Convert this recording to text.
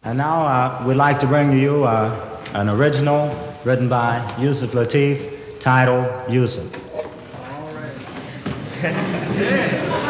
And now we'd like to bring to you an original written by Yusef Lateef titled Yusef. All right.